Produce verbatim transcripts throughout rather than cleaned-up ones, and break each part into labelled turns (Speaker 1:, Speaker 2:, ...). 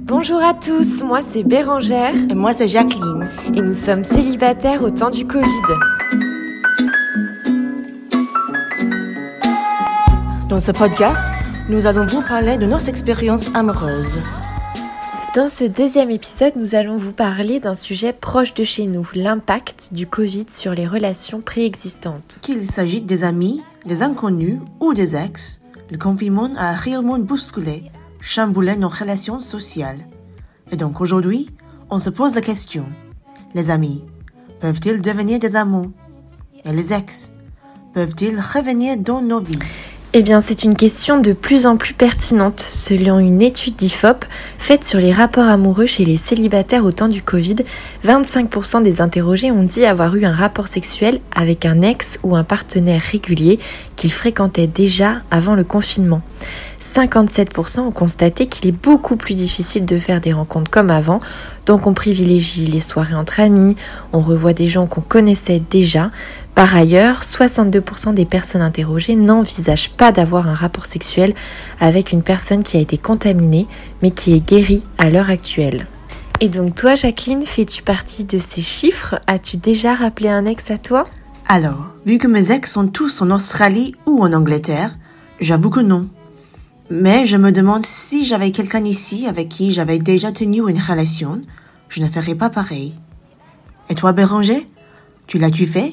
Speaker 1: Bonjour à tous, moi c'est Bérangère.
Speaker 2: Et moi c'est Jacqueline.
Speaker 1: Et nous sommes célibataires au temps du Covid.
Speaker 2: Dans ce podcast, nous allons vous parler de nos expériences amoureuses.
Speaker 1: Dans ce deuxième épisode, nous allons vous parler d'un sujet proche de chez nous, l'impact du Covid sur les relations préexistantes.
Speaker 2: Qu'il s'agisse des amis, des inconnus ou des ex, le confinement a réellement bousculé, chamboulé nos relations sociales. Et donc aujourd'hui, on se pose la question, les amis, peuvent-ils devenir des amants? Et les ex, peuvent-ils revenir dans nos vies?
Speaker 1: Eh bien, c'est une question de plus en plus pertinente. Selon une étude d'I F O P faite sur les rapports amoureux chez les célibataires au temps du Covid, vingt-cinq pour cent des interrogés ont dit avoir eu un rapport sexuel avec un ex ou un partenaire régulier qu'ils fréquentaient déjà avant le confinement. cinquante-sept pour cent ont constaté qu'il est beaucoup plus difficile de faire des rencontres comme avant, donc on privilégie les soirées entre amis, on revoit des gens qu'on connaissait déjà. Par ailleurs, soixante-deux pour cent des personnes interrogées n'envisagent pas d'avoir un rapport sexuel avec une personne qui a été contaminée, mais qui est guérie à l'heure actuelle. Et donc toi, Jacqueline, fais-tu partie de ces chiffres? As-tu déjà rappelé un ex à toi?
Speaker 2: Alors, vu que mes ex sont tous en Australie ou en Angleterre, j'avoue que non. Mais je me demande si j'avais quelqu'un ici avec qui j'avais déjà tenu une relation, je ne ferais pas pareil. Et toi, Bérangère, tu l'as-tu fait?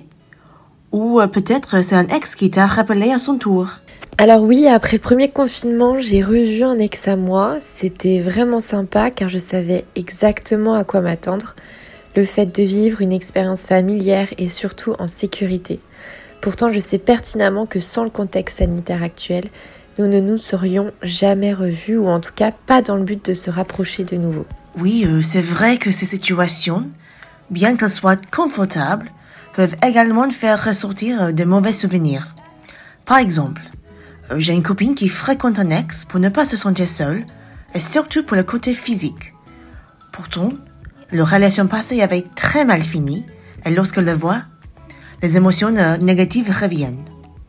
Speaker 2: Ou euh, peut-être c'est un ex qui t'a rappelé à son tour.
Speaker 1: Alors oui, après le premier confinement, j'ai revu un ex à moi. C'était vraiment sympa car je savais exactement à quoi m'attendre. Le fait de vivre une expérience familière et surtout en sécurité. Pourtant, je sais pertinemment que sans le contexte sanitaire actuel, nous ne nous serions jamais revus ou en tout cas pas dans le but de se rapprocher de nouveau.
Speaker 2: Oui, euh, c'est vrai que ces situations, bien qu'elles soient confortables, peuvent également faire ressortir de mauvais souvenirs. Par exemple, j'ai une copine qui fréquente un ex pour ne pas se sentir seule, et surtout pour le côté physique. Pourtant, leur relation passée avait très mal fini, et lorsqu'elle le voit, les émotions négatives reviennent.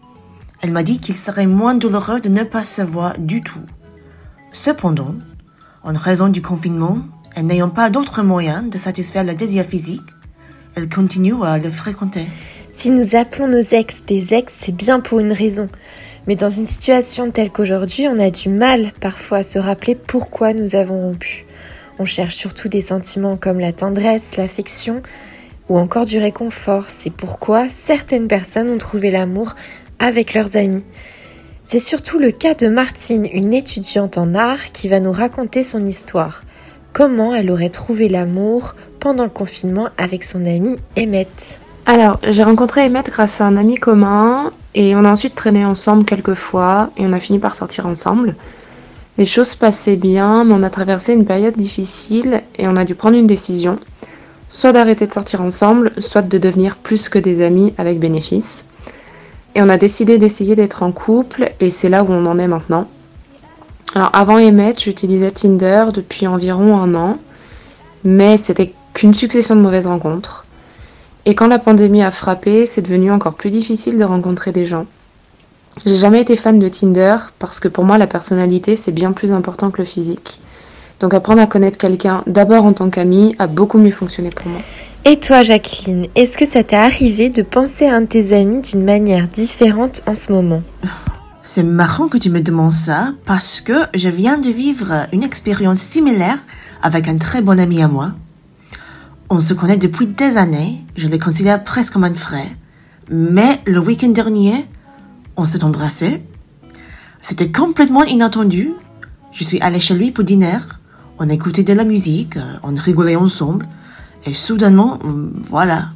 Speaker 2: Elle m'a dit qu'il serait moins douloureux de ne pas se voir du tout. Cependant, en raison du confinement, et n'ayant pas d'autres moyens de satisfaire le désir physique, elle continue à le fréquenter.
Speaker 1: Si nous appelons nos ex des ex, c'est bien pour une raison. Mais dans une situation telle qu'aujourd'hui, on a du mal parfois à se rappeler pourquoi nous avons rompu. On cherche surtout des sentiments comme la tendresse, l'affection ou encore du réconfort. C'est pourquoi certaines personnes ont trouvé l'amour avec leurs amis. C'est surtout le cas de Martine, une étudiante en art qui va nous raconter son histoire. Comment elle aurait trouvé l'amour pendant le confinement avec son amie Emmett.
Speaker 3: Alors, j'ai rencontré Emmett grâce à un ami commun et on a ensuite traîné ensemble quelques fois et on a fini par sortir ensemble. Les choses passaient bien, mais on a traversé une période difficile et on a dû prendre une décision, soit d'arrêter de sortir ensemble, soit de devenir plus que des amis avec bénéfice. Et on a décidé d'essayer d'être en couple et c'est là où on en est maintenant. Alors avant Emmett, j'utilisais Tinder depuis environ un an, mais c'était qu'une succession de mauvaises rencontres. Et quand la pandémie a frappé, c'est devenu encore plus difficile de rencontrer des gens. J'ai jamais été fan de Tinder parce que pour moi la personnalité c'est bien plus important que le physique. Donc apprendre à connaître quelqu'un d'abord en tant qu'ami a beaucoup mieux fonctionné pour moi.
Speaker 1: Et toi Jacqueline, est-ce que ça t'est arrivé de penser à un de tes amis d'une manière différente en ce moment?
Speaker 2: C'est marrant que tu me demandes ça parce que je viens de vivre une expérience similaire avec un très bon ami à moi. On se connaît depuis des années, je le considère presque comme un frère. Mais le week-end dernier, on s'est embrassés. C'était complètement inattendu. Je suis allée chez lui pour dîner. On écoutait de la musique, on rigolait ensemble. Et soudainement, voilà.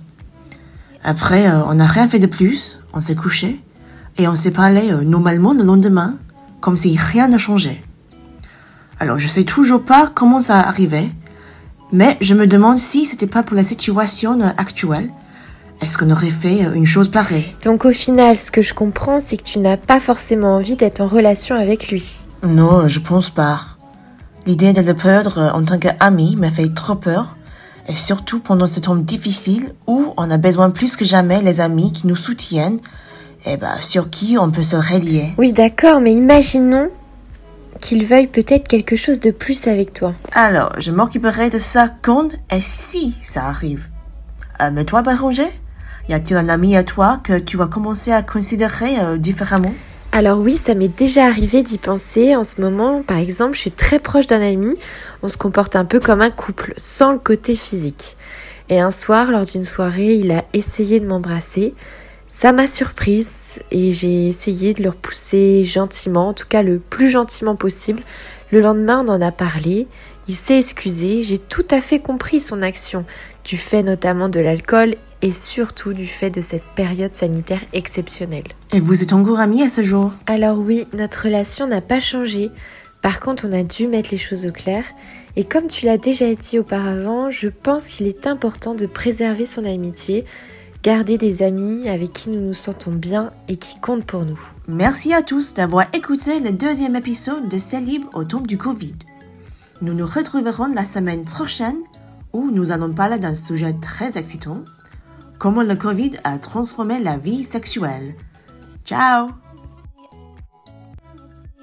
Speaker 2: Après, on n'a rien fait de plus, on s'est couché. Et on s'est parlé normalement le lendemain, comme si rien ne changeait. Alors, je sais toujours pas comment ça arrivait, mais je me demande si c'était pas pour la situation actuelle. Est-ce qu'on aurait fait une chose pareille?
Speaker 1: Donc au final, ce que je comprends, c'est que tu n'as pas forcément envie d'être en relation avec lui.
Speaker 2: Non, je pense pas. L'idée de le perdre en tant qu'ami m'a fait trop peur, et surtout pendant ce temps difficile où on a besoin plus que jamais les amis qui nous soutiennent, et bah sur qui on peut se relier.
Speaker 1: Oui, d'accord, mais imaginons qu'il veuille peut-être quelque chose de plus avec toi.
Speaker 2: Alors, je m'occuperai de ça quand et si ça arrive. Euh, mais toi, Bérangère, y a-t-il un ami à toi que tu vas commencer à considérer euh, différemment?
Speaker 1: Alors oui, ça m'est déjà arrivé d'y penser. En ce moment, par exemple, je suis très proche d'un ami. On se comporte un peu comme un couple, sans le côté physique. Et un soir, lors d'une soirée, il a essayé de m'embrasser. Ça m'a surprise et j'ai essayé de le repousser gentiment, en tout cas le plus gentiment possible. Le lendemain, on en a parlé. Il s'est excusé. J'ai tout à fait compris son action, du fait notamment de l'alcool et surtout du fait de cette période sanitaire exceptionnelle.
Speaker 2: Et vous êtes encore amis à ce jour?
Speaker 1: Alors oui, notre relation n'a pas changé. Par contre, on a dû mettre les choses au clair. Et comme tu l'as déjà dit auparavant, je pense qu'il est important de préserver son amitié, garder des amis avec qui nous nous sentons bien et qui comptent pour nous.
Speaker 2: Merci à tous d'avoir écouté le deuxième épisode de C'est libre au temps du Covid. Nous nous retrouverons la semaine prochaine où nous allons parler d'un sujet très excitant, comment le Covid a transformé la vie sexuelle. Ciao!